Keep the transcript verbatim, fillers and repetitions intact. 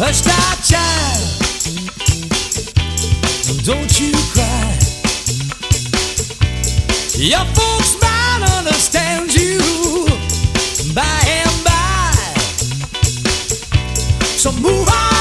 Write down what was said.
Hush, that child, don't you cry. Your folks might understand you by and by. So move on.